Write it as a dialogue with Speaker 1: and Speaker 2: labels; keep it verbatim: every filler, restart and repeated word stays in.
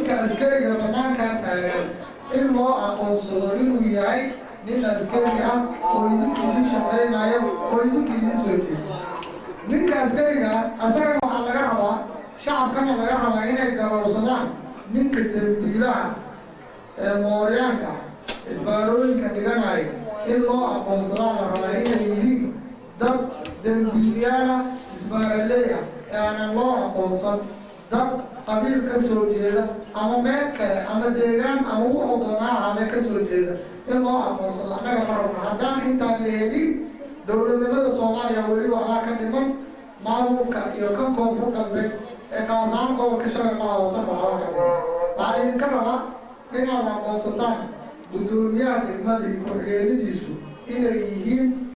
Speaker 1: ninka askariga banaanka taagan in loo aqoonsado inuu yahay nin askari ah oo idinka idin shaqeynayo oo idinka idin soo jeeda ninka askariga asaga waxaa laga rabaa shacabkana laga rabaa inay garowsadaan ninka dambiilaha ee mooryaanka isbaarooyinka dhiganayo in loo aqoonsadaa la rabaa inay yihiin dad dambiilyaala isbaaraleeya ee aanan loo aqoonsan dad qabiil ka soo jeeda ama meel kale ama deegaan ama wuxuu doonaa ahaadee ka soo jeeda in loo aqoonsado annaga marabna haddaan intaan la helin dowladnimada soomaaliya weli waxbaa ka dhiman maamulka iyo kan koonfur galbeed ee kaasahaan gobolka shabeellaha hoose waxbaa ka dhiman waxaa idinka rabaa inaad aqoonsataan guddoomiyaha degmada iyo ku-xigeenadiisu inay yihiin